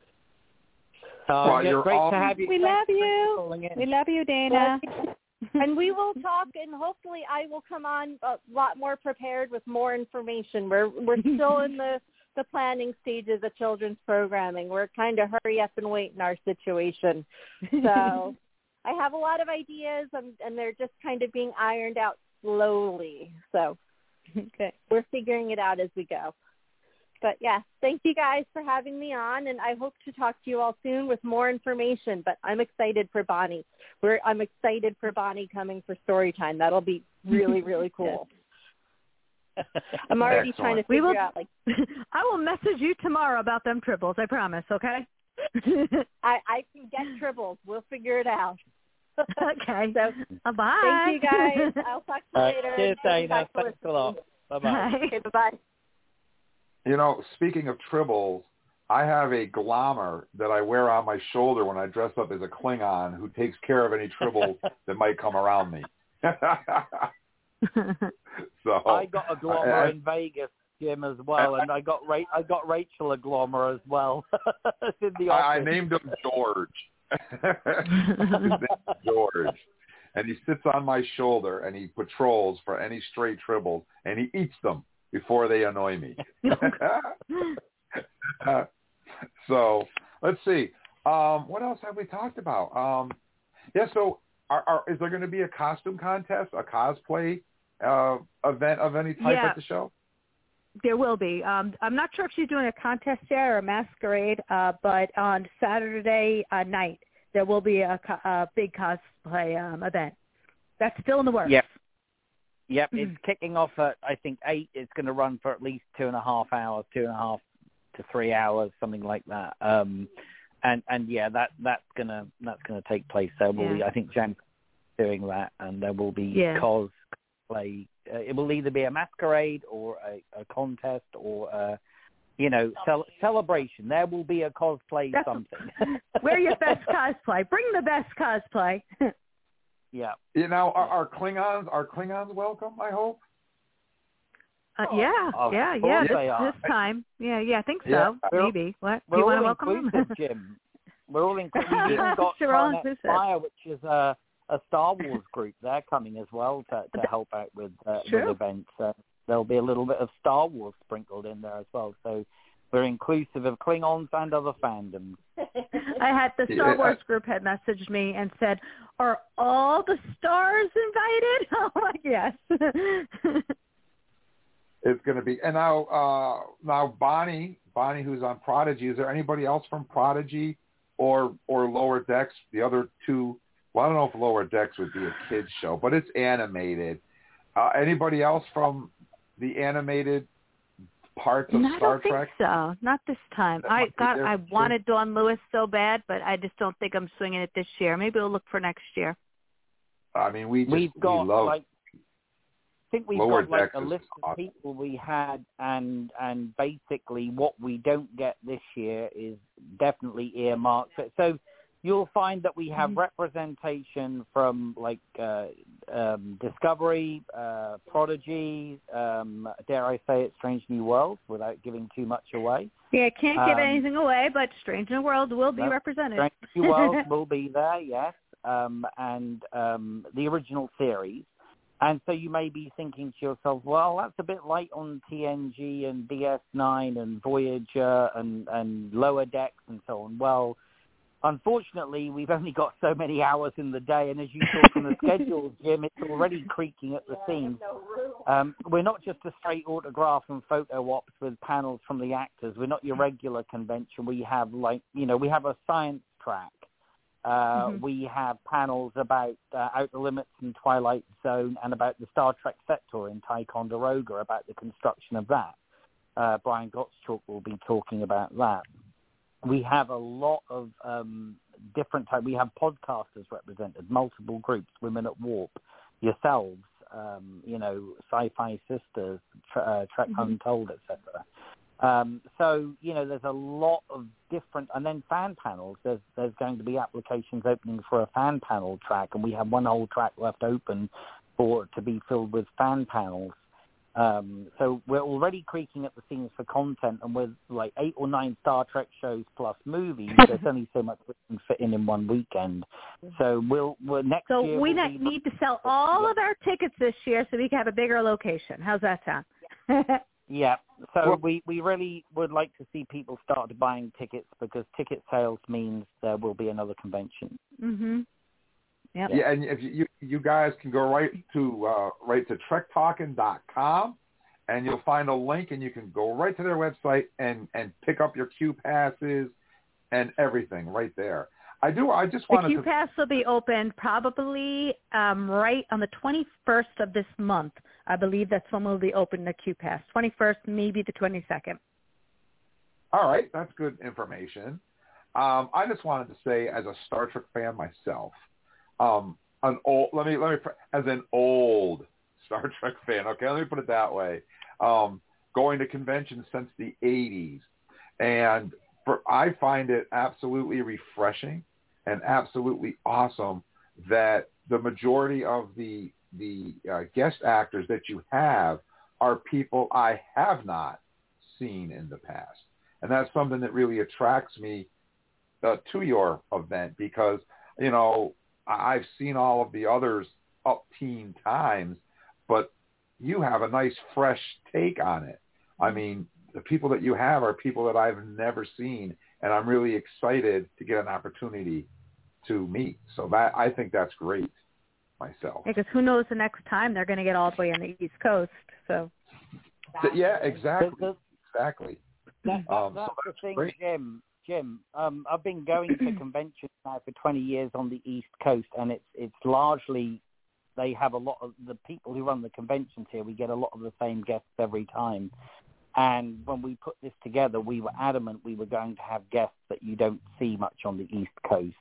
Great to have you. We love you. We love you, Dana. And we will talk, and hopefully I will come on a lot more prepared with more information. We're still in the planning stages of children's programming. We're kind of hurry up and wait in our situation. So I have a lot of ideas, and they're just kind of being ironed out slowly. So we're figuring it out as we go. But, thank you guys for having me on, and I hope to talk to you all soon with more information. But I'm excited for Bonnie. I'm excited for Bonnie coming for story time. That'll be really, really cool. I'm already trying to figure out. I will message you tomorrow about them tribbles, I promise, okay? I can get tribbles. We'll figure it out. Okay. So, bye. thank you, guys. I'll talk to you later. Cheers, Dana. Thanks a lot. Bye-bye. Okay, bye-bye. You know, speaking of tribbles, I have a glommer that I wear on my shoulder when I dress up as a Klingon who takes care of any tribbles that might come around me. So I got a glommer in Vegas, Jim, as well, and I got Rachel a glommer as well. In the office. I named him George. His name's George. And he sits on my shoulder and he patrols for any stray tribbles and he eats them before they annoy me. So let's see. What else have we talked about? So is there going to be a costume contest, a cosplay event of any type at the show? There will be. I'm not sure if she's doing a contest yet or a masquerade, but on Saturday night there will be a big cosplay event. That's still in the works. Yep. It's kicking off at, I think, 8. It's going to run for at least 2.5 hours, 2.5 to 3 hours, something like that. And yeah, that's gonna take place. There will be, I think, Jen doing that, and there will be cosplay. It will either be a masquerade or a contest or a, celebration. There will be a cosplay something. Wear your best cosplay. Bring the best cosplay. Yeah. Are Klingons welcome, I hope? This time. Yeah, I think so. Yeah. Maybe. What? Do you want to welcome them? Jim. We're all inclusive. We've even got Fire, which is a Star Wars group. They're coming as well to help out with events. There'll be a little bit of Star Wars sprinkled in there as well. So we're inclusive of Klingons and other fandoms. I had the Star Wars group had messaged me and said, "Are all the stars invited?" I'm like, yes. It's going to be. And now Bonnie, who's on Prodigy, is there anybody else from Prodigy or Lower Decks? The other two, well, I don't know if Lower Decks would be a kid's show, but it's animated. Anybody else from the animated parts of Star Trek? I don't think so. Not this time. I wanted Dawn Lewis so bad, but I just don't think I'm swinging it this year. Maybe we'll look for next year. I mean, we love. I think we've got like a list of people we had, and basically what we don't get this year is definitely earmarked. So you'll find that we have representation from like Discovery, Prodigy, dare I say it, Strange New Worlds, without giving too much away. Yeah, can't give anything away, but Strange New Worlds will be represented. Strange New Worlds will be there, yes, and the original series. And so you may be thinking to yourself, well, that's a bit light on TNG and DS9 and Voyager and Lower Decks and so on. Well, unfortunately, we've only got so many hours in the day, and as you saw from the schedule, Jim, it's already creaking at the seams. We're not just a straight autograph and photo ops with panels from the actors. We're not your regular convention. We have we have a science track. We have panels about Outer Limits and Twilight Zone and about the Star Trek set tour in Ticonderoga, about the construction of that. Brian Gottschalk will be talking about that. We have a lot of different types. We have podcasters represented, multiple groups, Women at Warp, yourselves, Sci-Fi Sisters, Trek Untold, etc. So, there's a lot of different, and then fan panels. There's going to be applications opening for a fan panel track, and we have one whole track left open to be filled with fan panels. So we're already creaking at the seams for content, and with like 8 or 9 Star Trek shows plus movies, there's only so much we can fit in one weekend. So we're next year. So we need to sell all of our tickets this year so we can have a bigger location. How's that sound? Yeah. So we really would like to see people start buying tickets, because ticket sales means there will be another convention. Yep. Yeah, and if you guys can go right to trektalkin.com, and you'll find a link, and you can go right to their website and pick up your Q passes and everything right there. I just wanted the Q Pass will be open probably right on the 21st of this month. I believe that's when we'll be open the Q Pass. 21st, maybe the 22nd. All right, that's good information. I just wanted to say, as a Star Trek fan myself, an old, let me as an old Star Trek fan, okay, let me put it that way. Going to conventions since the 80s, and I find it absolutely refreshing and absolutely awesome that the majority of the guest actors that you have are people I have not seen in the past. And that's something that really attracts me to your event because, you know, I've seen all of the others up teen times, but you have a nice fresh take on it. I mean, the people that you have are people that I've never seen, and I'm really excited to get an opportunity to meet. So that I think that's great myself. Because who knows the next time they're going to get all the way on the East Coast. So. Yeah, exactly. Exactly. That's the thing, great. Jim. I've been going to conventions now for 20 years on the East Coast, and it's largely they have a lot of the people who run the conventions here. We get a lot of the same guests every time. And when we put this together, we were adamant we were going to have guests that you don't see much on the East Coast.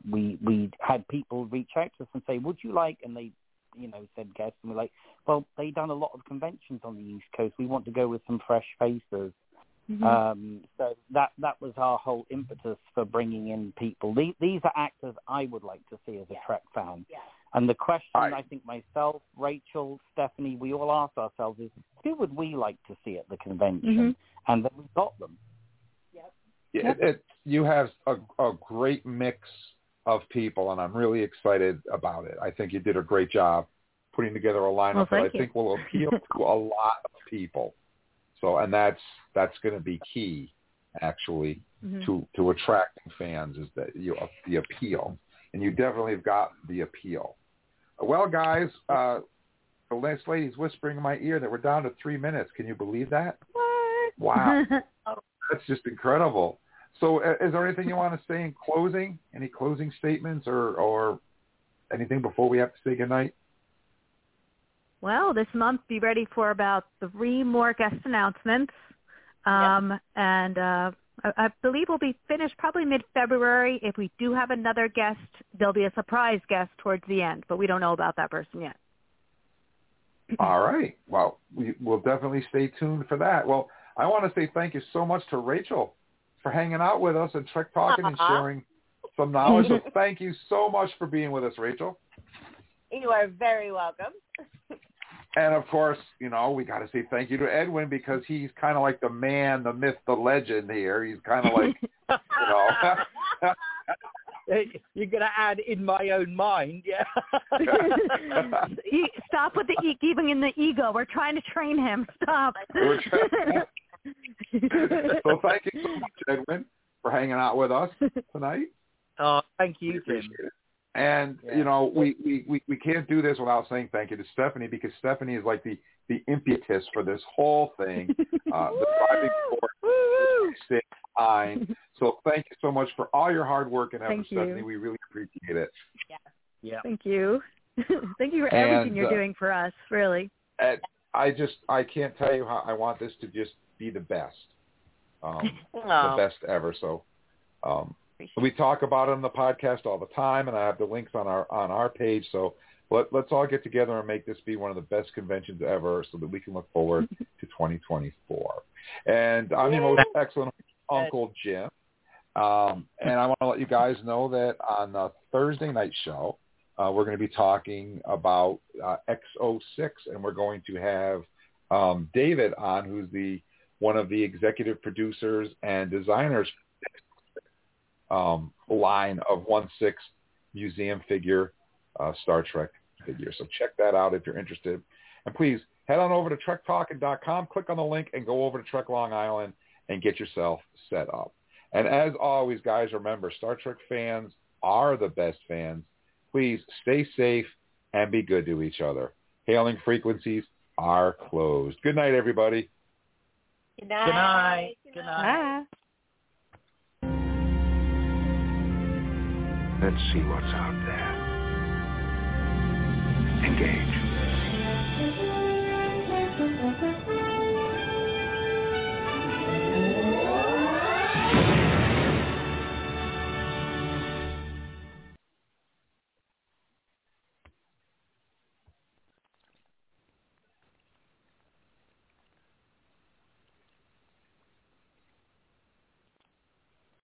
We had people reach out to us and say, would you like, and they, said guests, and we're like, well, they've done a lot of conventions on the East Coast. We want to go with some fresh faces. Mm-hmm. So that was our whole impetus for bringing in people. These are actors I would like to see as a Trek fan. Yeah. And the question I think myself, Rachel, Stephanie, we all ask ourselves is, who would we like to see at the convention? Mm-hmm. And then we got them. Yep. Yeah, you have a great mix of people, and I'm really excited about it. I think you did a great job putting together a lineup that I think will appeal to a lot of people. So, and that's going to be key, actually, to attracting fans is that the appeal. And you definitely have got the appeal. Well, guys, the last lady's whispering in my ear that we're down to 3 minutes. Can you believe that? What? Wow. That's just incredible. So is there anything you want to say in closing? Any closing statements or anything before we have to say goodnight? Well, this month, be ready for about 3 more guest announcements. And I believe we'll be finished probably mid-February. If we do have another guest, there'll be a surprise guest towards the end, but we don't know about that person yet. All right. Well, we'll definitely stay tuned for that. Well, I want to say thank you so much to Rachel for hanging out with us and Trek Talking and sharing some knowledge. So thank you so much for being with us, Rachel. You are very welcome. And, of course, we got to say thank you to Edwin because he's kind of like the man, the myth, the legend here. He's kind of like, You're going to add in my own mind, yeah. Stop with the giving in the ego. We're trying to train him. Stop. So thank you so much, Edwin, for hanging out with us tonight. Oh, thank you, Jim. And, we can't do this without saying thank you to Stephanie because Stephanie is like the impetus for this whole thing, the driving force behind. So thank you so much for all your hard work and effort, Stephanie. We really appreciate it. Yeah. Thank you. Thank you for everything you're doing for us, really. I can't tell you how I want this to just be the best, the best ever. So we talk about it on the podcast all the time, and I have the links on our page. So let's all get together and make this be one of the best conventions ever so that we can look forward to 2024. And I'm your most excellent Uncle Jim. And I want to let you guys know that on the Thursday night show, we're going to be talking about X06, and we're going to have David on, who's one of the executive producers and designers line of 1/6 museum figure Star Trek figure. So check that out if you're interested. And please head on over to trektalking.com, click on the link, and go over to Trek Long Island and get yourself set up. And as always, guys, remember, Star Trek fans are the best fans. Please stay safe and be good to each other. Hailing frequencies are closed. Good night, everybody. Good night. Good night. Bye. Let's see what's out there. Engage.